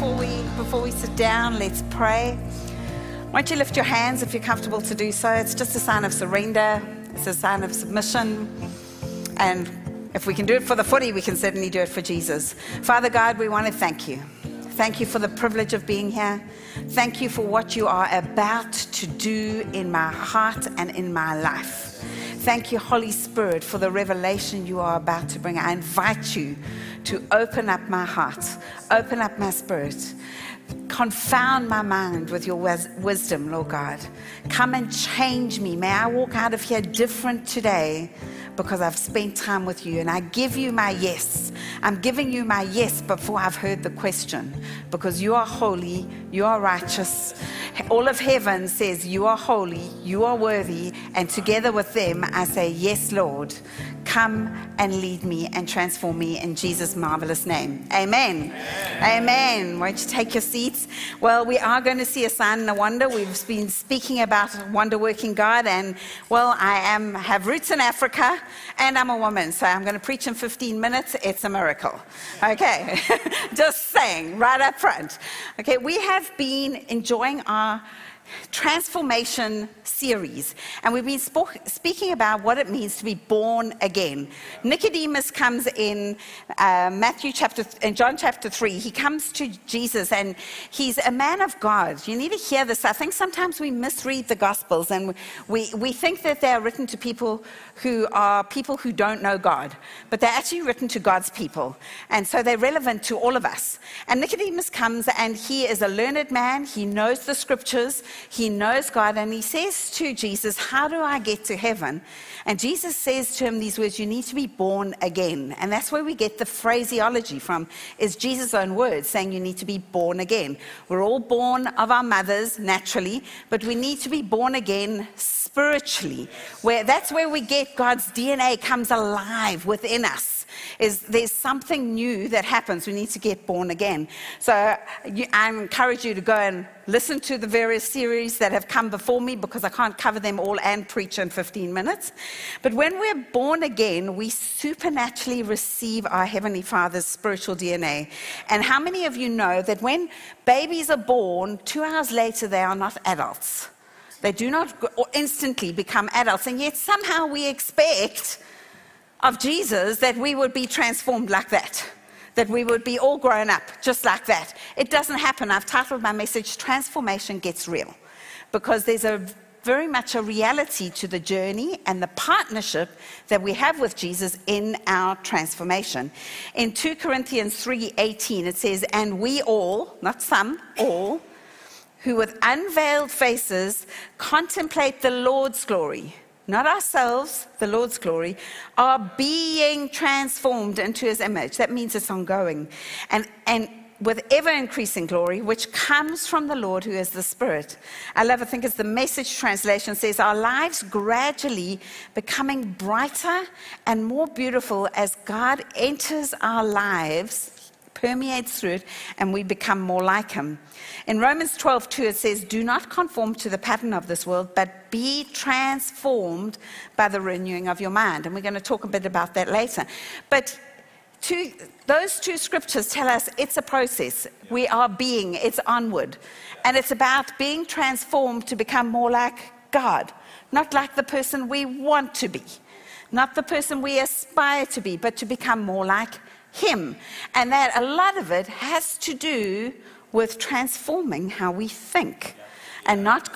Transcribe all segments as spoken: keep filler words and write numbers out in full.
before we before we sit down, let's pray. Won't you lift your hands if you're comfortable to do so? It's just a sign of surrender. It's a sign of submission. And if we can do it for the footy, we can certainly do it for Jesus. Father God, we want to thank you. Thank you for the privilege of being here. Thank you for what you are about to do in my heart and in my life. Thank you, Holy Spirit, for the revelation you are about to bring. I invite you to open up my heart, open up my spirit, confound my mind with your wis- wisdom, Lord God. Come and change me. May I walk out of here different today because I've spent time with you, and I give you my yes. I'm giving you my yes before I've heard the question, because you are holy, you are righteous. All of heaven says you are holy, you are worthy, and together with them I say, yes, Lord, come and lead me and transform me in Jesus' marvelous name. Amen. Amen. Amen. Won't you take your seats? Well, we are going to see a sign and a wonder. We've been speaking about a wonder-working God, and well, I am have roots in Africa, and I'm a woman, so I'm going to preach in fifteen minutes. It's a miracle. Okay, just saying right up front. Okay, we have been enjoying our transformation series, and we've been sp- speaking about what it means to be born again. Nicodemus comes in uh, Matthew chapter th- in John chapter three. He comes to Jesus, and he's a man of God. You need to hear this. I think sometimes we misread the Gospels, and we we think that they are written to people who are people who don't know God, but they're actually written to God's people, and so they're relevant to all of us. And Nicodemus comes, and he is a learned man. He knows the scriptures. He knows God, and he says to Jesus, how do I get to heaven? And Jesus says to him these words, you need to be born again. And that's where we get the phraseology from, is Jesus' own words, saying you need to be born again. We're all born of our mothers naturally, but we need to be born again spiritually. Where that's where we get God's D N A comes alive within us. Is there's something new that happens. We need to get born again. So you, I encourage you to go and listen to the various series that have come before me, because I can't cover them all and preach in fifteen minutes. But when we're born again, we supernaturally receive our Heavenly Father's spiritual D N A. And how many of you know that when babies are born, two hours later they are not adults? They do not instantly become adults, and yet somehow we expect of Jesus that we would be transformed like that, that we would be all grown up just like that. It doesn't happen. I've titled my message, Transformation Gets Real, because there's a very much a reality to the journey and the partnership that we have with Jesus in our transformation. In two Corinthians three eighteen, it says, and we all, not some, all, who with unveiled faces contemplate the Lord's glory, not ourselves, the Lord's glory, are being transformed into his image. That means it's ongoing. And, and with ever-increasing glory, which comes from the Lord who is the Spirit. I love, I think it's the Message translation, says, our lives gradually becoming brighter and more beautiful as God enters our lives, permeates through it, and we become more like him. In Romans twelve two, it says, do not conform to the pattern of this world, but be transformed by the renewing of your mind. And we're going to talk a bit about that later. But two, those two scriptures tell us it's a process. We are being, it's onward. And it's about being transformed to become more like God, not like the person we want to be, not the person we aspire to be, but to become more like him. And that a lot of it has to do with transforming how we think and not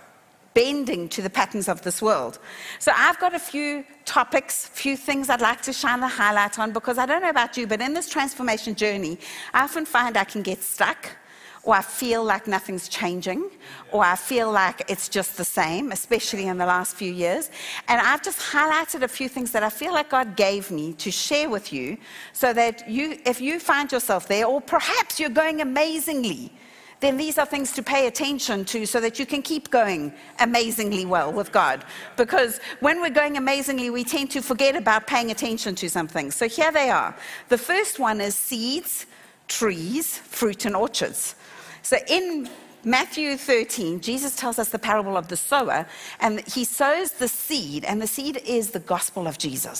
bending to the patterns of this world. So I've got a few topics, few things I'd like to shine the highlight on, because I don't know about you, but in this transformation journey, I often find I can get stuck, or I feel like nothing's changing, or I feel like it's just the same, especially in the last few years. And I've just highlighted a few things that I feel like God gave me to share with you, so that you, if you find yourself there, or perhaps you're going amazingly, then these are things to pay attention to so that you can keep going amazingly well with God. Because when we're going amazingly, we tend to forget about paying attention to some things. So here they are. The first one is seeds, trees, fruit, and orchards. So in Matthew thirteen, Jesus tells us the parable of the sower, and he sows the seed, and the seed is the gospel of Jesus.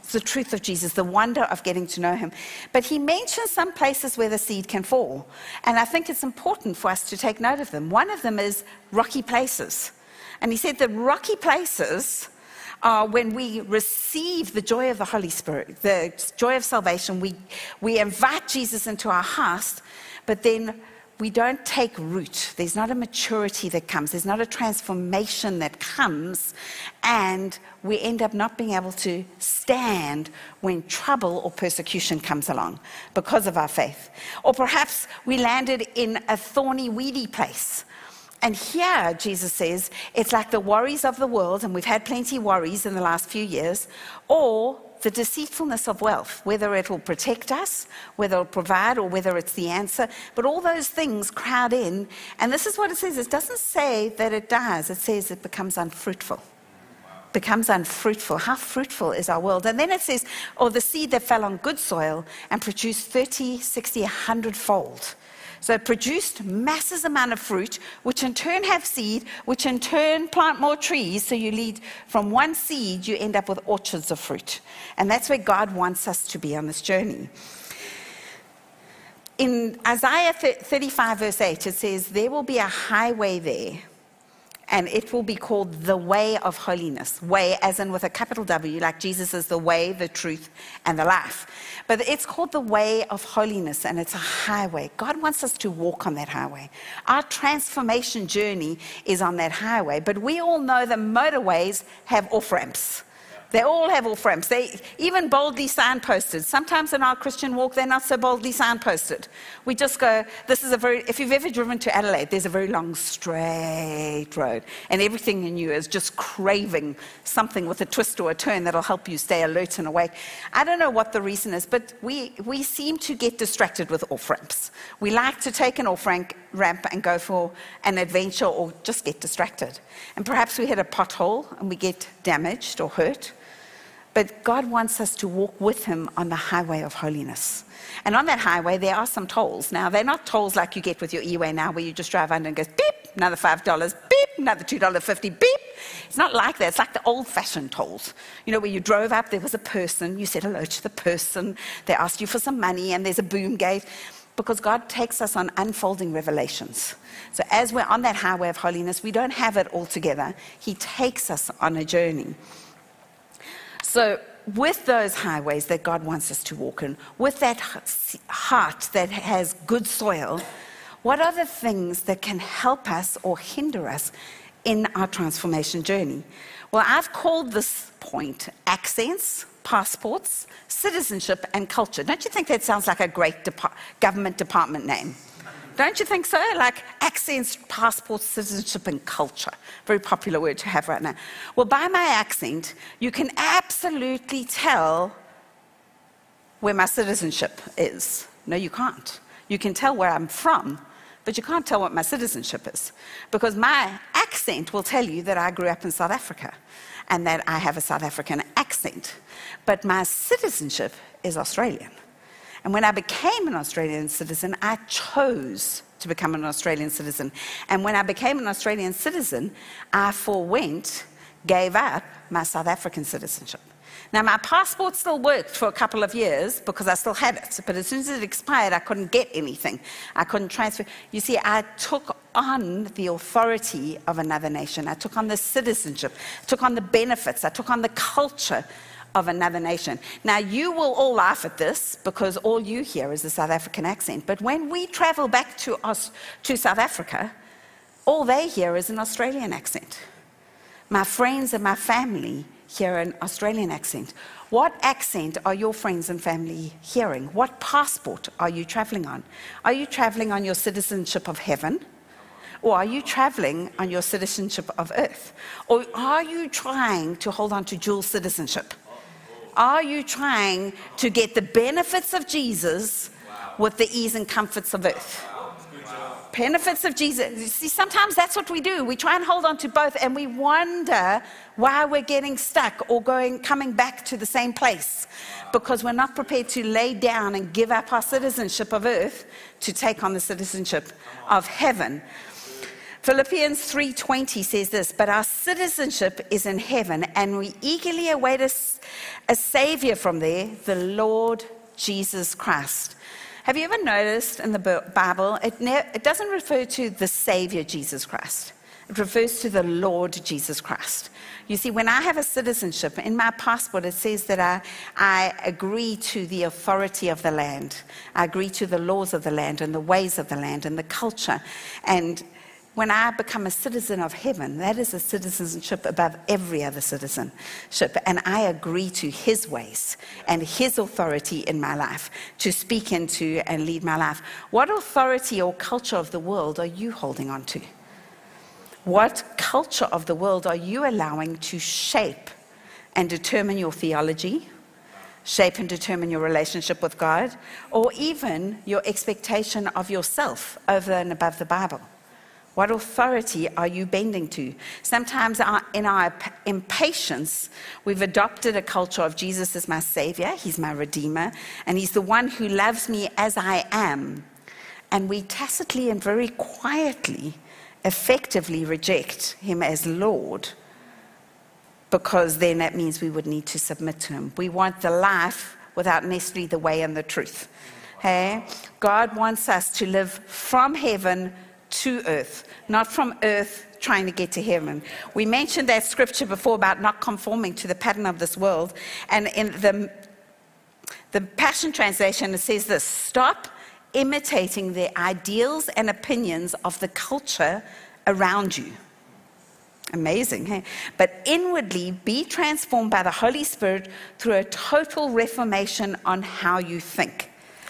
It's the truth of Jesus, the wonder of getting to know him. But he mentions some places where the seed can fall. And I think it's important for us to take note of them. One of them is rocky places. And he said that rocky places are when we receive the joy of the Holy Spirit, the joy of salvation. We, we invite Jesus into our heart, but then we don't take root. There's not a maturity that comes. There's not a transformation that comes. And we end up not being able to stand when trouble or persecution comes along because of our faith. Or perhaps we landed in a thorny, weedy place. And here, Jesus says, it's like the worries of the world, and we've had plenty of worries in the last few years, or the deceitfulness of wealth, whether it will protect us, whether it will provide, or whether it's the answer. But all those things crowd in, and this is what it says. It doesn't say that it does. It says it becomes unfruitful. Becomes unfruitful. How fruitful is our world? And then it says, or the seed that fell on good soil and produced thirty, sixty, a hundred fold. So it produced masses amount of fruit, which in turn have seed, which in turn plant more trees. So you lead from one seed, you end up with orchards of fruit. And that's where God wants us to be on this journey. In Isaiah thirty-five, verse eight, it says, there will be a highway there, and it will be called the way of holiness. Way as in with a capital W, like Jesus is the way, the truth, and the life. But it's called the way of holiness, and it's a highway. God wants us to walk on that highway. Our transformation journey is on that highway, but we all know the motorways have off-ramps. They all have off-ramps. They even boldly signposted. Sometimes in our Christian walk, they're not so boldly signposted. We just go, this is a very, if you've ever driven to Adelaide, there's a very long, straight road. And everything in you is just craving something with a twist or a turn that'll help you stay alert and awake. I don't know what the reason is, but we, we seem to get distracted with off-ramps. We like to take an off-ramp ramp and go for an adventure or just get distracted. And perhaps we hit a pothole and we get damaged or hurt. But God wants us to walk with him on the highway of holiness. And on that highway, there are some tolls. Now, they're not tolls like you get with your E-way now, where you just drive under and goes, beep, another five dollars, beep, another two dollars fifty, beep. It's not like that. It's like the old-fashioned tolls. You know, where you drove up, there was a person, you said hello to the person, they asked you for some money, and there's a boom gate. Because God takes us on unfolding revelations. So as we're on that highway of holiness, we don't have it all together. He takes us on a journey. So with those highways that God wants us to walk in, with that heart that has good soil, what are the things that can help us or hinder us in our transformation journey? Well, I've called this point accents, passports, citizenship, and culture. Don't you think that sounds like a great depart- government department name? Don't you think so? Like accents, passports, citizenship, and culture. Very popular word to have right now. Well, by my accent, you can absolutely tell where my citizenship is. No, you can't. You can tell where I'm from, but you can't tell what my citizenship is. Because my accent will tell you that I grew up in South Africa and that I have a South African accent. But my citizenship is Australian. And when I became an Australian citizen, I chose to become an Australian citizen. And when I became an Australian citizen, I forwent, gave up my South African citizenship. Now, my passport still worked for a couple of years because I still had it. But as soon as it expired, I couldn't get anything. I couldn't transfer. You see, I took on the authority of another nation. I took on the citizenship. I took on the benefits. I took on the culture of another nation. Now, you will all laugh at this because all you hear is the South African accent. But when we travel back to us, to South Africa, all they hear is an Australian accent. My friends and my family hear an Australian accent. What accent are your friends and family hearing? What passport are you traveling on? Are you traveling on your citizenship of heaven? Or are you traveling on your citizenship of earth? Or are you trying to hold on to dual citizenship? Are you trying to get the benefits of Jesus with the ease and comforts of earth? Benefits of Jesus. You see, sometimes that's what we do. We try and hold on to both, and we wonder why we're getting stuck or going, coming back to the same place, because we're not prepared to lay down and give up our citizenship of earth to take on the citizenship of heaven. Philippians three twenty says this, but our citizenship is in heaven, and we eagerly await a, a Savior from there, the Lord Jesus Christ. Have you ever noticed in the Bible, it, ne- it doesn't refer to the Savior Jesus Christ. It refers to the Lord Jesus Christ. You see, when I have a citizenship, in my passport it says that I, I agree to the authority of the land. I agree to the laws of the land and the ways of the land and the culture. And when I become a citizen of heaven, that is a citizenship above every other citizenship. And I agree to his ways and his authority in my life to speak into and lead my life. What authority or culture of the world are you holding on to? What culture of the world are you allowing to shape and determine your theology, shape and determine your relationship with God, or even your expectation of yourself over and above the Bible? What authority are you bending to? Sometimes our, in our impatience, we've adopted a culture of Jesus as my Savior, he's my Redeemer, and he's the one who loves me as I am. And we tacitly and very quietly, effectively reject him as Lord, because then that means we would need to submit to him. We want the life without necessarily the way and the truth. Hey? God wants us to live from heaven to earth, not from earth trying to get to heaven. We mentioned that scripture before about not conforming to the pattern of this world. And in the, the Passion Translation, it says this: stop imitating the ideals and opinions of the culture around you. Amazing, hey? But inwardly be transformed by the Holy Spirit through a total reformation on how you think.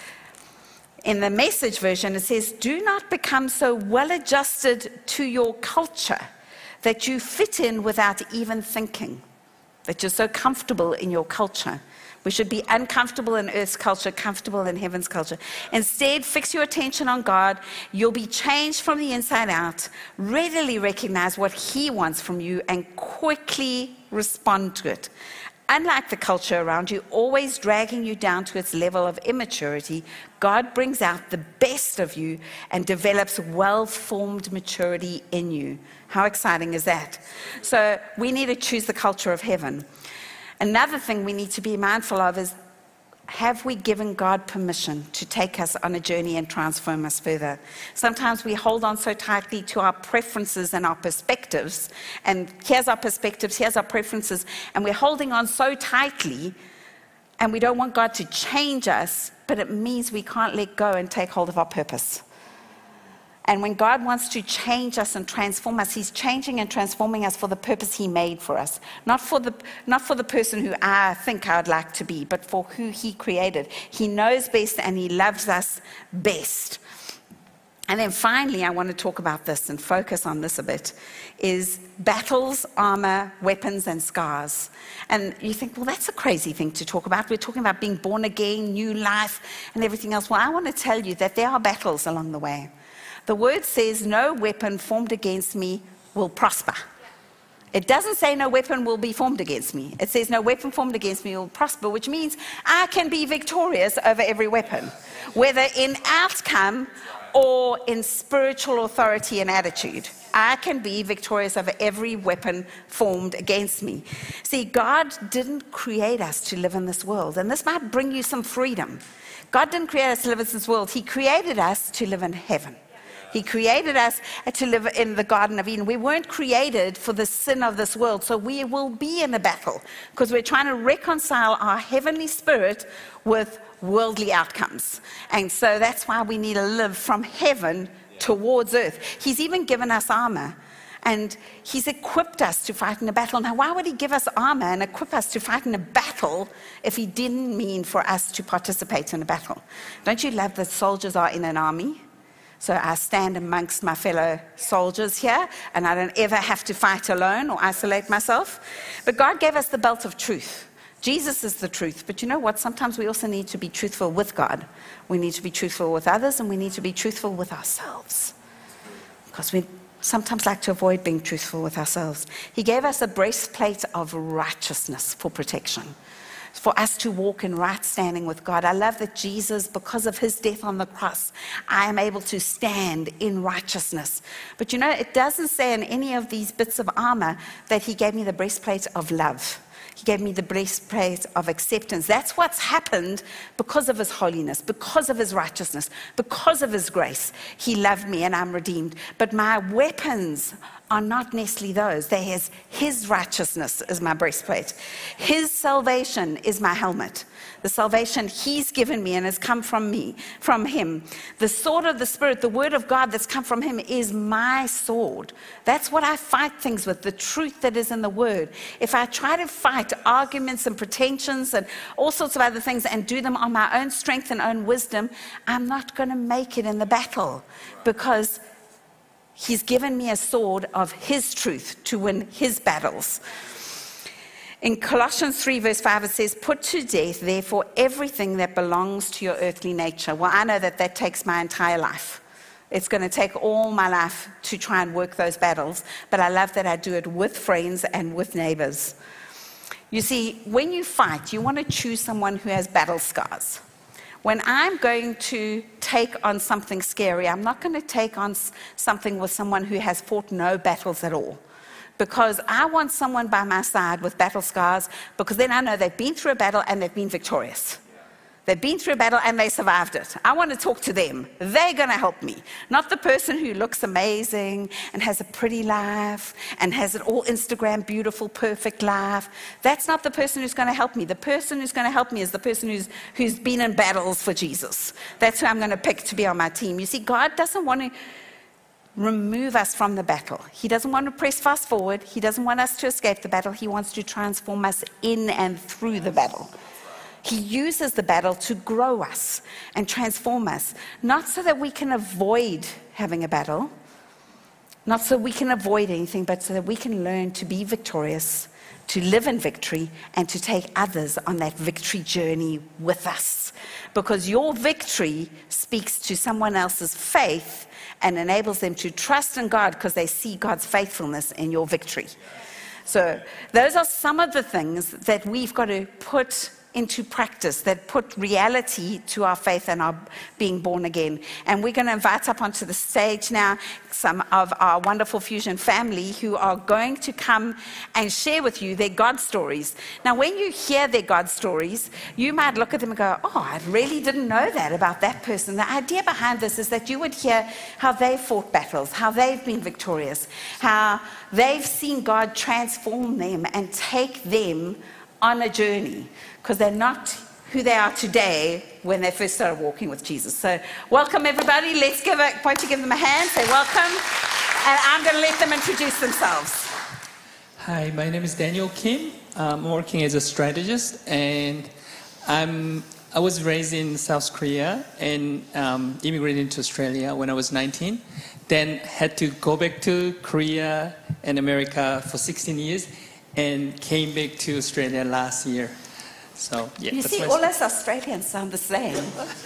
In the Message version, it says, do not become so well adjusted to your culture that you fit in without even thinking, that you're so comfortable in your culture. We should be uncomfortable in earth's culture, comfortable in heaven's culture. Instead, fix your attention on God. You'll be changed from the inside out. Readily recognize what he wants from you and quickly respond to it. Unlike the culture around you, always dragging you down to its level of immaturity, God brings out the best of you and develops well-formed maturity in you. How exciting is that? So we need to choose the culture of heaven. Another thing we need to be mindful of is, have we given God permission to take us on a journey and transform us further? Sometimes we hold on so tightly to our preferences and our perspectives, and here's our perspectives, here's our preferences, and we're holding on so tightly, and we don't want God to change us, but it means we can't let go and take hold of our purpose. And when God wants to change us and transform us, he's changing and transforming us for the purpose he made for us. Not for the, not for the person who I think I would like to be, but for who he created. He knows best and he loves us best. And then finally, I want to talk about this and focus on this a bit, is battles, armor, weapons, and scars. And you think, well, that's a crazy thing to talk about. We're talking about being born again, new life, and everything else. Well, I want to tell you that there are battles along the way. The word says, no weapon formed against me will prosper. It doesn't say no weapon will be formed against me. It says no weapon formed against me will prosper, which means I can be victorious over every weapon, whether in outcome or in spiritual authority and attitude. I can be victorious over every weapon formed against me. See, God didn't create us to live in this world, and this might bring you some freedom. God didn't create us to live in this world. He created us to live in heaven. He created us to live in the Garden of Eden. We weren't created for the sin of this world, so we will be in a battle because we're trying to reconcile our heavenly spirit with worldly outcomes. And so that's why we need to live from heaven towards earth. He's even given us armor, and he's equipped us to fight in a battle. Now, why would he give us armor and equip us to fight in a battle if he didn't mean for us to participate in a battle? Don't you love that soldiers are in an army? So I stand amongst my fellow soldiers here, and I don't ever have to fight alone or isolate myself. But God gave us the belt of truth. Jesus is the truth. But you know what? Sometimes we also need to be truthful with God. We need to be truthful with others, and we need to be truthful with ourselves. Because we sometimes like to avoid being truthful with ourselves. He gave us a breastplate of righteousness for protection. for us to walk in right standing with God. I love that Jesus, because of his death on the cross, I am able to stand in righteousness. But you know, it doesn't say in any of these bits of armor that he gave me the breastplate of love. He gave me the breastplate of acceptance. That's what's happened because of his holiness, because of his righteousness, because of his grace. He loved me and I'm redeemed. But my weapons are not necessarily those. They has his righteousness is my breastplate. His salvation is my helmet. The salvation he's given me and has come from me, from him. The sword of the Spirit, the word of God that's come from him is my sword. That's what I fight things with, the truth that is in the word. If I try to fight arguments and pretensions and all sorts of other things and do them on my own strength and own wisdom, I'm not going to make it in the battle, because he's given me a sword of his truth to win his battles. In Colossians three verse five, it says, put to death, therefore, everything that belongs to your earthly nature. Well, I know that that takes my entire life. It's going to take all my life to try and work those battles, but I love that I do it with friends and with neighbors. You see, when you fight, you want to choose someone who has battle scars. When I'm going to take on something scary, I'm not going to take on something with someone who has fought no battles at all. Because I want someone by my side with battle scars, because then I know they've been through a battle and they've been victorious. They've been through a battle and they survived it. I want to talk to them. They're going to help me. Not the person who looks amazing and has a pretty life and has it all Instagram, beautiful, perfect life. That's not the person who's going to help me. The person who's going to help me is the person who's, who's been in battles for Jesus. That's who I'm going to pick to be on my team. You see, God doesn't want to remove us from the battle. He doesn't want to press fast forward. He doesn't want us to escape the battle. He wants to transform us in and through the battle. He uses the battle to grow us and transform us, not so that we can avoid having a battle, not so we can avoid anything, but so that we can learn to be victorious, to live in victory, and to take others on that victory journey with us. Because your victory speaks to someone else's faith and enables them to trust in God because they see God's faithfulness in your victory. So those are some of the things that we've got to put into practice, that put reality to our faith and our being born again. And we're going to invite up onto the stage now some of our wonderful Fusion family who are going to come and share with you their God stories. Now, when you hear their God stories, you might look at them and go, oh, I really didn't know that about that person. The idea behind this is that you would hear how they fought battles, how they've been victorious, how they've seen God transform them and take them on a journey, because they're not who they are today when they first started walking with Jesus. So welcome, everybody. Let's give a, why don't you give them a hand, say welcome, and I'm going to let them introduce themselves. Hi, my name is Daniel Kim. I'm working as a strategist, and I'm, I was raised in South Korea and um, immigrated to Australia when I was nineteen. Then had to go back to Korea and America for sixteen years, and came back to Australia last year. So, yeah, you that's see, all us Australians sound the same.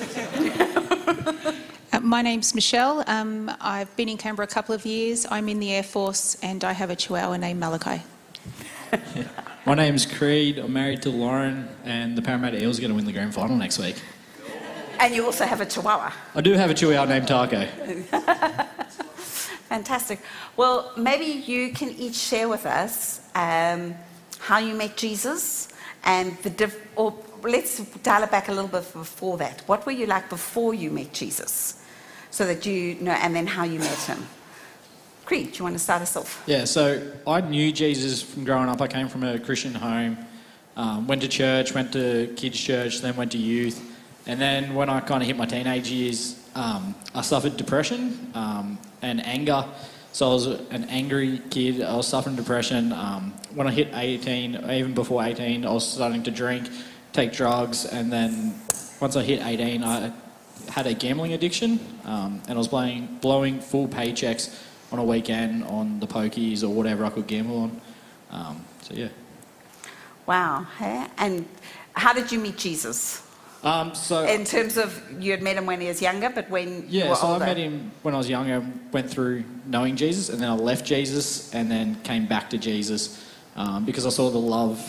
uh, my name's Michelle. Um, I've been in Canberra a couple of years. I'm in the Air Force, and I have a Chihuahua named Malachi. Yeah. My name's Creed. I'm married to Lauren, and the Parramatta Eels are going to win the grand final next week. And you also have a Chihuahua. I do have a Chihuahua named Taco. Fantastic. Well, maybe you can each share with us um, how you met Jesus, and the diff- or let's dial it back a little bit before that. What were you like before you met Jesus, so that you know, and then how you met him. Creed, do you want to start us off? Yeah, so I knew Jesus from growing up. I came from a Christian home, um, went to church, went to kids' church, then went to youth. And then when I kind of hit my teenage years, um, I suffered depression um, and anger. So I was an angry kid. I was suffering depression. Um, when I hit eighteen, even before eighteen, I was starting to drink, take drugs, and then once I hit eighteen, I had a gambling addiction, um, and I was blowing, blowing full paychecks on a weekend on the pokies or whatever I could gamble on. Um, so yeah. Wow. Hey? And how did you meet Jesus? Um, so in terms of, you had met him when he was younger, but when yeah, you were so older. I met him when I was younger, went through knowing Jesus, and then I left Jesus and then came back to Jesus um, because I saw the love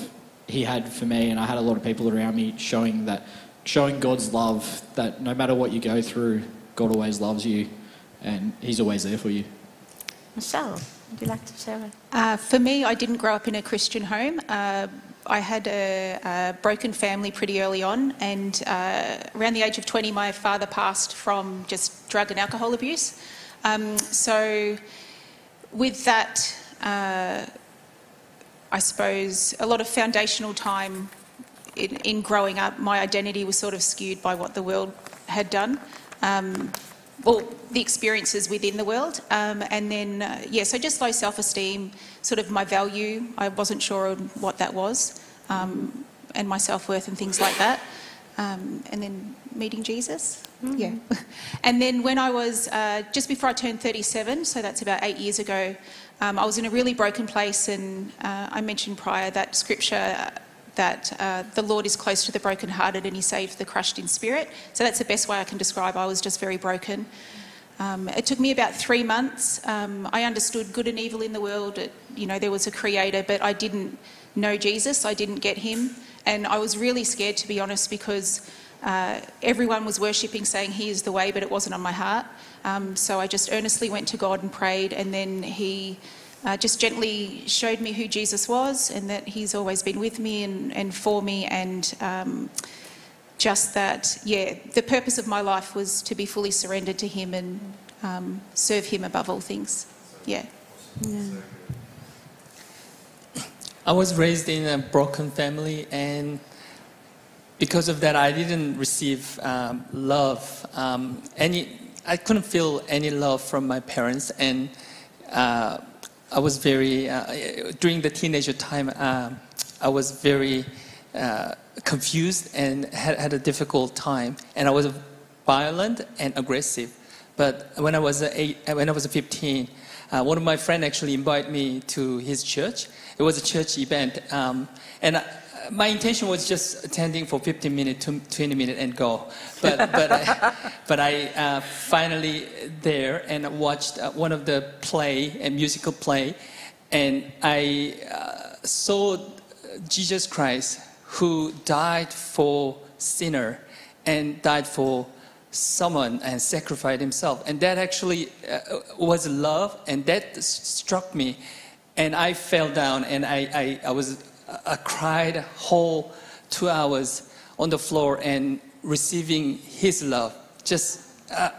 he had for me, and I had a lot of people around me showing that, showing God's love, that no matter what you go through, God always loves you and he's always there for you. Michelle, would you like to share it? Uh, for me, I didn't grow up in a Christian home. Uh, I had a, a broken family pretty early on, and uh, around the age of twenty, my father passed from just drug and alcohol abuse. Um, so with that, uh, I suppose a lot of foundational time in, in growing up, my identity was sort of skewed by what the world had done. Um, well, the experiences within the world. Um, and then, uh, yeah, so just low self-esteem, sort of my value, I wasn't sure on what that was, um, and my self-worth and things like that. Um, and then meeting Jesus, mm. yeah. And then when I was, uh, just before I turned thirty-seven, so that's about eight years ago, um, I was in a really broken place, and uh, I mentioned prior that scripture that uh, the Lord is close to the brokenhearted and he saves the crushed in spirit. So that's the best way I can describe. I was just very broken. Um, it took me about three months. Um, I understood good and evil in the world. It, you know, there was a creator, but I didn't know Jesus. I didn't get him. And I was really scared, to be honest, because uh, everyone was worshipping, saying he is the way, but it wasn't on my heart. Um, so I just earnestly went to God and prayed, and then he Uh, just gently showed me who Jesus was, and that he's always been with me and, and for me, and um, just that, yeah, the purpose of my life was to be fully surrendered to him and um, serve him above all things. Yeah. Yeah. I was raised in a broken family, and because of that, I didn't receive um, love. Um, any, I couldn't feel any love from my parents, and uh, I was very, uh, during the teenager time, uh, I was very uh, confused and had, had a difficult time. And I was violent and aggressive. But when I was eight, when I was fifteen, uh, one of my friends actually invited me to his church. It was a church event. Um, and I, my intention was just attending for fifteen minutes, twenty minutes and go. But but I, but I uh, finally there and watched uh, one of the play, a musical play, and I uh, saw Jesus Christ, who died for sinner and died for someone and sacrificed himself. And that actually uh, was love, and that struck me. And I fell down, and I, I, I was I cried a whole two hours on the floor and receiving his love. Just, uh,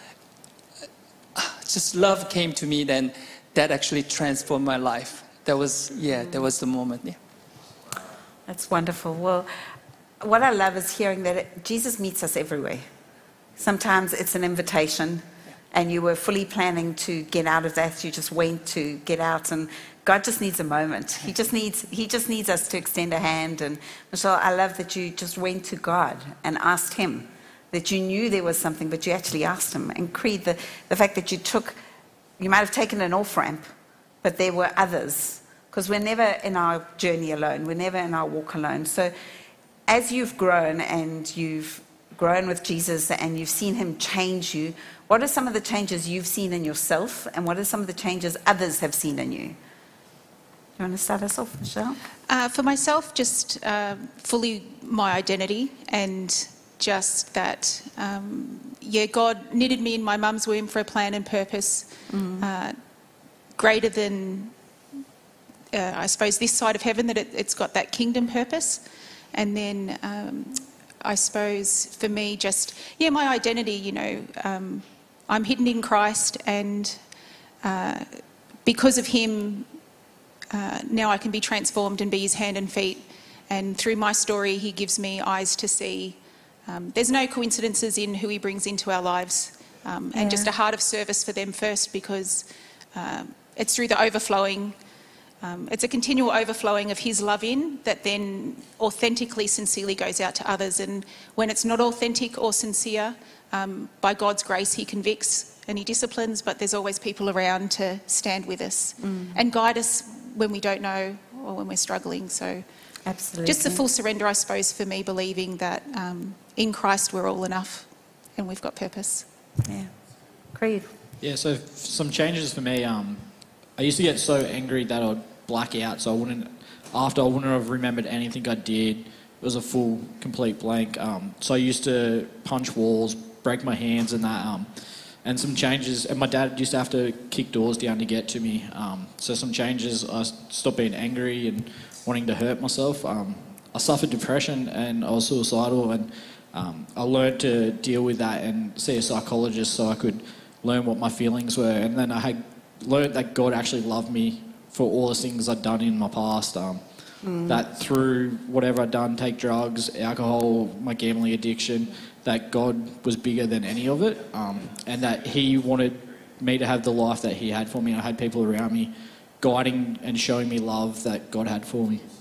just love came to me. Then that actually transformed my life. That was, yeah, that was the moment. Yeah. That's wonderful. Well, what I love is hearing that it, Jesus meets us everywhere. Sometimes it's an invitation, and you were fully planning to get out of that. You just went to get out, and God just needs a moment. He just needs He just needs us to extend a hand. And Michelle, I love that you just went to God and asked him, that you knew there was something, but you actually asked him. And Creed, the, the fact that you took, you might have taken an off-ramp, but there were others. Because we're never in our journey alone. We're never in our walk alone. So as you've grown and you've grown with Jesus and you've seen him change you, what are some of the changes you've seen in yourself, and what are some of the changes others have seen in you? You want to start us off, Michelle? Uh, for myself, just uh, fully my identity, and just that, um, yeah, God knitted me in my mum's womb for a plan and purpose mm. uh, greater than, uh, I suppose, this side of heaven, that it, it's got that kingdom purpose. And then um, I suppose for me, just, yeah, my identity, you know, um, I'm hidden in Christ, and uh, because of him, Uh, now I can be transformed and be his hand and feet. And through my story, he gives me eyes to see. Um, there's no coincidences in who he brings into our lives. Um, and yeah. just a heart of service for them first, because um, it's through the overflowing, um, it's a continual overflowing of his love in that then authentically, sincerely goes out to others. And when it's not authentic or sincere, um, by God's grace, he convicts and he disciplines, but there's always people around to stand with us mm. and guide us when we don't know or when we're struggling. So absolutely, just a full surrender, I suppose, for me, believing that um, in Christ we're all enough and we've got purpose. Yeah. Creed. Yeah, so some changes for me. Um, I used to get so angry that I'd black out, so I wouldn't after I wouldn't have remembered anything I did. It was a full, complete blank. Um, so I used to punch walls, break my hands and that, um, and some changes. And my dad used to have to kick doors down to get to me. Um, so some changes, I stopped being angry and wanting to hurt myself. Um, I suffered depression and I was suicidal, and um, I learned to deal with that and see a psychologist so I could learn what my feelings were. And then I had learned that God actually loved me for all the things I'd done in my past. Um, mm. That through whatever I'd done, take drugs, alcohol, my gambling addiction, that God was bigger than any of it, um, and that He wanted me to have the life that He had for me. I had people around me guiding and showing me love that God had for me.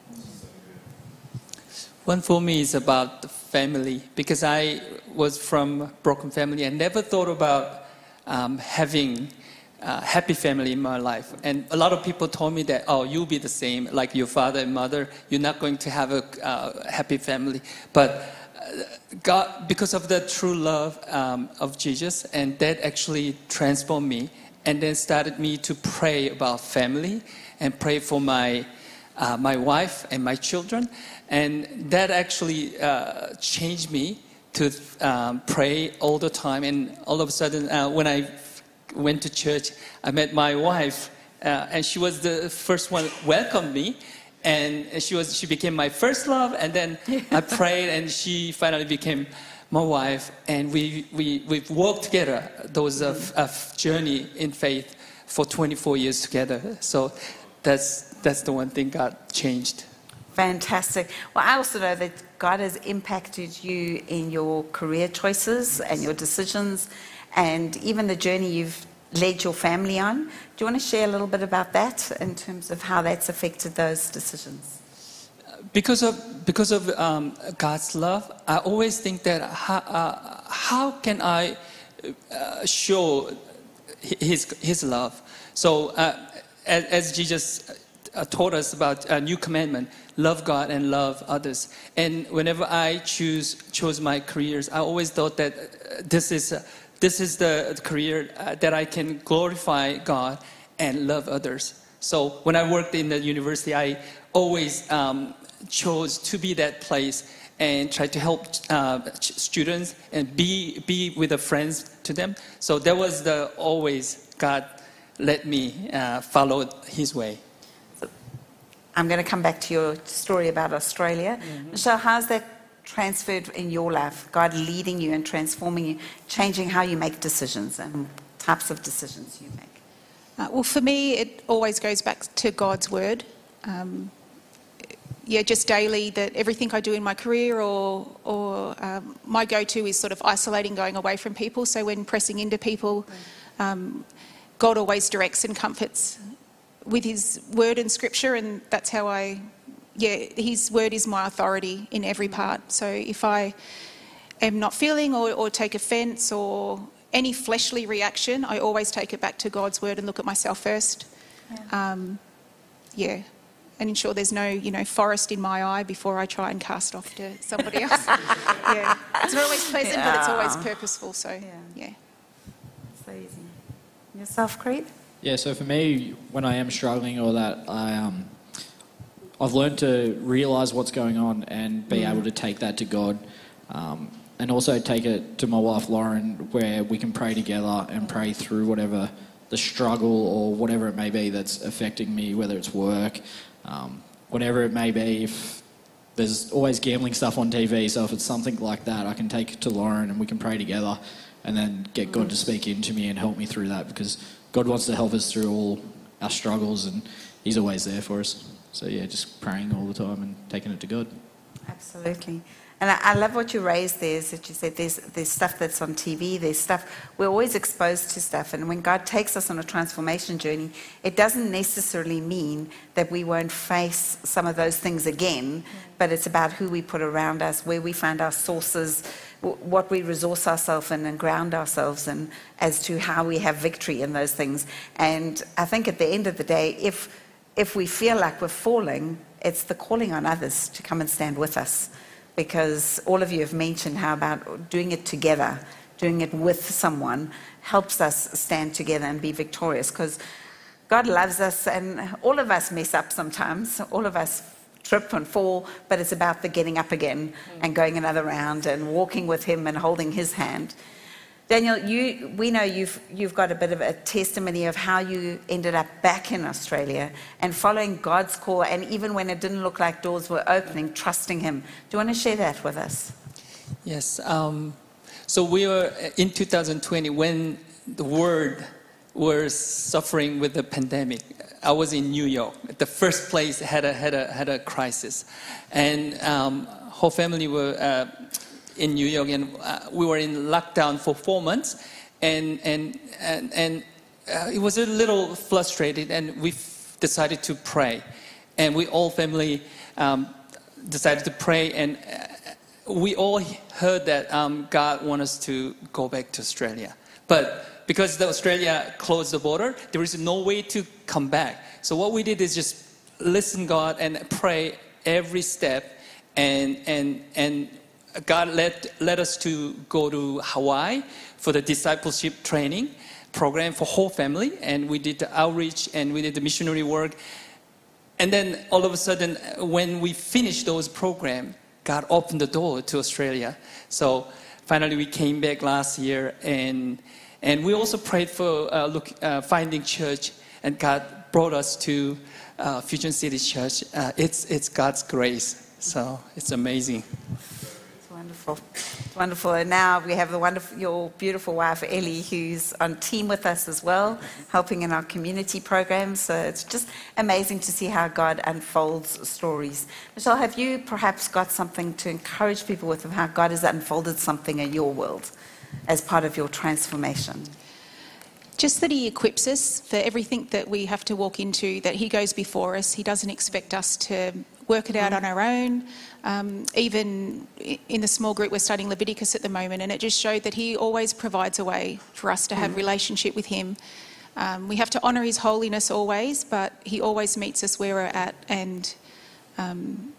One for me is about the family, because I was from a broken family and never thought about um, having a happy family in my life. And a lot of people told me that, oh, you'll be the same, like your father and mother, you're not going to have a uh, happy family. But God, because of the true love um, of Jesus, and that actually transformed me, and then started me to pray about family and pray for my uh, my wife and my children, and that actually uh, changed me to um, pray all the time. And all of a sudden, uh, when I went to church, I met my wife, uh, and she was the first one who welcomed me. And she was she became my first love, and then I prayed, and she finally became my wife. And we we we've walked together those of uh, journey in faith for twenty-four years together. So that's that's the one thing God changed. Fantastic. Well, I also know that God has impacted you in your career choices and your decisions, and even the journey you've led your family on. Do you want to share a little bit about that in terms of how that's affected those decisions? Because of because of um, God's love, I always think that how, uh, how can I uh, show His His love? So uh, as, as Jesus uh, taught us about a new commandment, love God and love others. And whenever I choose chose my careers, I always thought that this is. Uh, This is the career uh, that I can glorify God and love others. So when I worked in the university, I always um, chose to be that place and try to help uh, students and be be with the friends to them. So that was the always God let me uh, follow His way. I'm going to come back to your story about Australia. Mm-hmm. Michelle, how's that transferred in your life? God leading you and transforming you, changing how you make decisions and types of decisions you make? Uh, well, for me, it always goes back to God's word. Um, yeah, just daily, that everything I do in my career or, or um, my go-to is sort of isolating, going away from people. So when pressing into people, um, God always directs and comforts with His word and scripture, and that's how I... Yeah, His word is my authority in every part. So if I am not feeling or, or take offence or any fleshly reaction, I always take it back to God's word and look at myself first. Yeah, um, yeah. And ensure there's no, you know, forest in my eye before I try and cast off to somebody else. Yeah, it's not always pleasant, yeah. But it's always purposeful. So yeah, yeah. So easy. Yourself, Creed? Yeah. So for me, when I am struggling or that, I um. I've learned to realise what's going on and be mm. able to take that to God, um, and also take it to my wife Lauren, where we can pray together and pray through whatever the struggle or whatever it may be that's affecting me, whether it's work, um, whatever it may be. If there's always gambling stuff on T V, so if it's something like that, I can take it to Lauren and we can pray together and then get God to speak into me and help me through that, because God wants to help us through all our struggles and He's always there for us. So yeah, just praying all the time and taking it to God. Absolutely. And I, I love what you raised there, is that you said there's, there's stuff that's on T V, there's stuff, we're always exposed to stuff. And when God takes us on a transformation journey, it doesn't necessarily mean that we won't face some of those things again, but it's about who we put around us, where we find our sources, what we resource ourselves in and ground ourselves in, as to how we have victory in those things. And I think at the end of the day, if If we feel like we're falling, it's the calling on others to come and stand with us, because all of you have mentioned how about doing it together, doing it with someone helps us stand together and be victorious, because God loves us, and all of us mess up sometimes. All of us trip and fall, but it's about the getting up again mm. and going another round and walking with him and holding his hand. Daniel, you, we know you've, you've got a bit of a testimony of how you ended up back in Australia and following God's call, and even when it didn't look like doors were opening, trusting him. Do you want to share that with us? Yes. Um, so we were in two thousand twenty when the world was suffering with the pandemic. I was in New York. The first place had a had a had a crisis, and um, whole family were uh, in New York, and uh, we were in lockdown for four months, and and and, and uh, it was a little frustrated, and we decided to pray, and we all family um, decided to pray, and uh, we all heard that um, God wants us to go back to Australia, but because the Australia closed the border, there is no way to come back. So what we did is just listen God and pray every step, and and and God led led us to go to Hawaii for the discipleship training program for whole family, and we did the outreach and we did the missionary work. And then all of a sudden, when we finished those programs, God opened the door to Australia. So finally, we came back last year, and. And we also prayed for uh, look, uh, finding church, and God brought us to uh, Fusion City Church. Uh, it's it's God's grace, so it's amazing. It's wonderful, it's wonderful. And now we have the wonderful, your beautiful wife Ellie, who's on team with us as well, helping in our community programs. So it's just amazing to see how God unfolds stories. Michelle, have you perhaps got something to encourage people with of how God has unfolded something in your world as part of your transformation? Just that he equips us for everything that we have to walk into, that he goes before us. He doesn't expect us to work it out on our own. Um, even in the small group, we're studying Leviticus at the moment, and it just showed that he always provides a way for us to have relationship with him. Um, we have to honour his holiness always, but he always meets us where we're at, and um,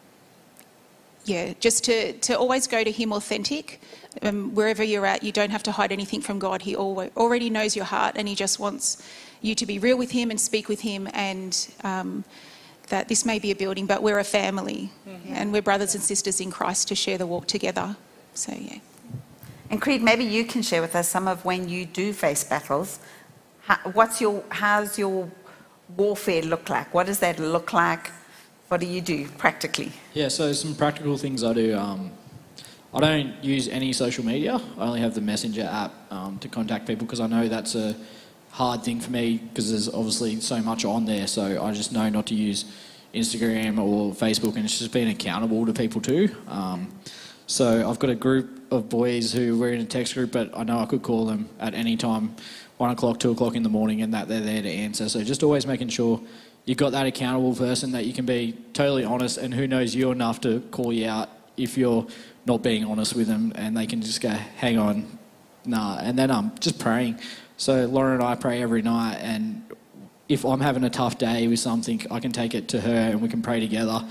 yeah, just to, to always go to him authentic. Um, wherever you're at, you don't have to hide anything from God. He always, already knows your heart, and he just wants you to be real with him and speak with him, and um, that this may be a building, but we're a family, mm-hmm. and we're brothers and sisters in Christ to share the walk together. So, yeah. And Creed, maybe you can share with us some of when you do face battles. How, what's your, how's your warfare look like? What does that look like? What do you do practically? Yeah, so some practical things I do. Um, I don't use any social media. I only have the Messenger app um, to contact people, because I know that's a hard thing for me, because there's obviously so much on there. So I just know not to use Instagram or Facebook, and it's just being accountable to people too. Um, so I've got a group of boys who we're in a text group, but I know I could call them at any time, one o'clock, two o'clock in the morning, and that they're there to answer. So just always making sure you've got that accountable person that you can be totally honest, and who knows you enough to call you out if you're not being honest with them, and they can just go, hang on, nah. And then um, just praying. So Lauren and I pray every night, and if I'm having a tough day with something, I can take it to her and we can pray together,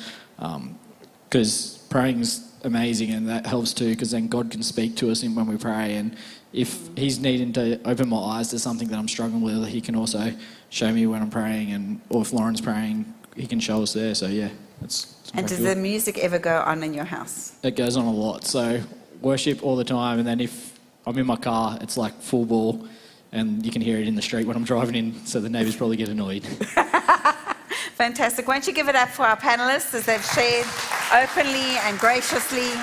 because um, praying's amazing, and that helps too, because then God can speak to us in when we pray. And if he's needing to open my eyes to something that I'm struggling with, he can also show me when I'm praying, and or if Lauren's praying, he can show us there. So yeah, that's. And does the music ever go on in your house? It goes on a lot. So worship all the time, and then if I'm in my car, it's like full ball, and you can hear it in the street when I'm driving in, so the neighbours probably get annoyed. Fantastic. Won't you give it up for our panellists as they've shared openly and graciously